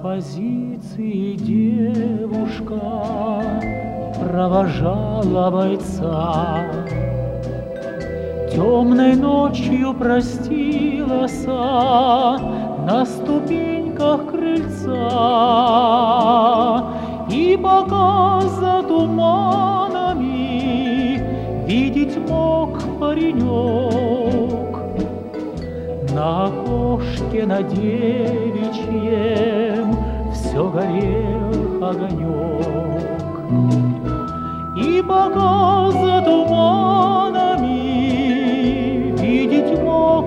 позиции девушка провожала бойца. Темной ночью простилась на ступеньках крыльца, и пока за туманами видеть мог паренек, на окошке на девичьем все горел огонек. И пока за туманами видеть мог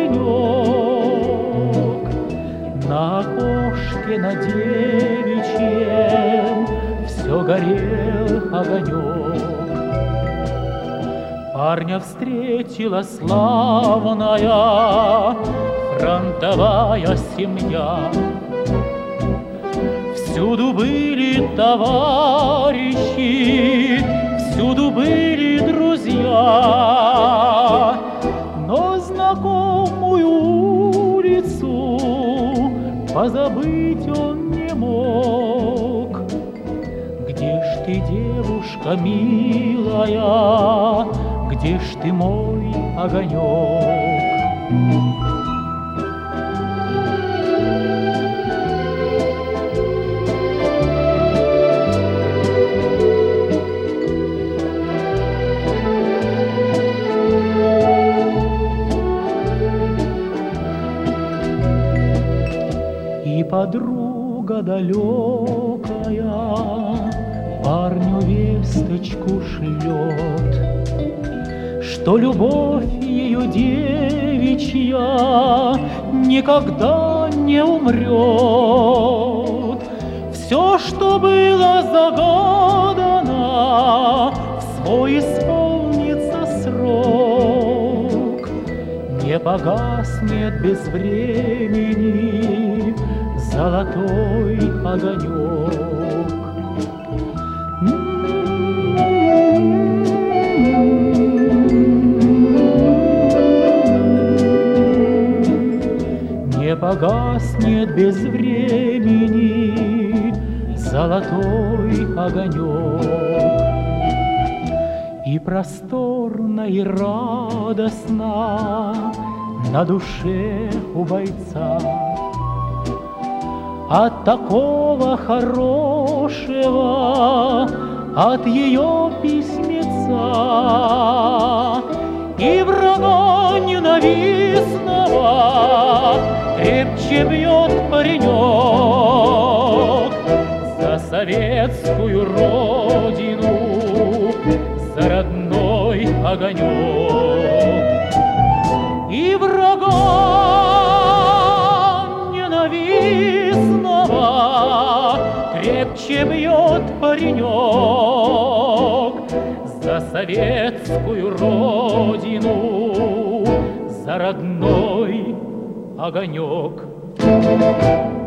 паренек, на окошке на девичьем все горел огонек. Парня встретила славная фронтовая семья. Всюду были товарищи, всюду были друзья, но знакомую улицу позабыть он не мог. Где ж ты, девушка милая, где ж ты, мой огонек? И подруга далекая парню весточку шлет, что любовь ее девичья никогда не умрет. Все, что было загадано, в свой исполнится срок. Не погаснет без времени золотой огонек. Не погаснет без времени золотой огонек. И просторно, и радостно на душе у бойца от такого хорошего, от ее письмеца. И врага ненавистного крепче бьет паренек за советскую родину, за родной огонек. И врага ненавистного крепче бьет паренек за советскую родину, за родной огонек.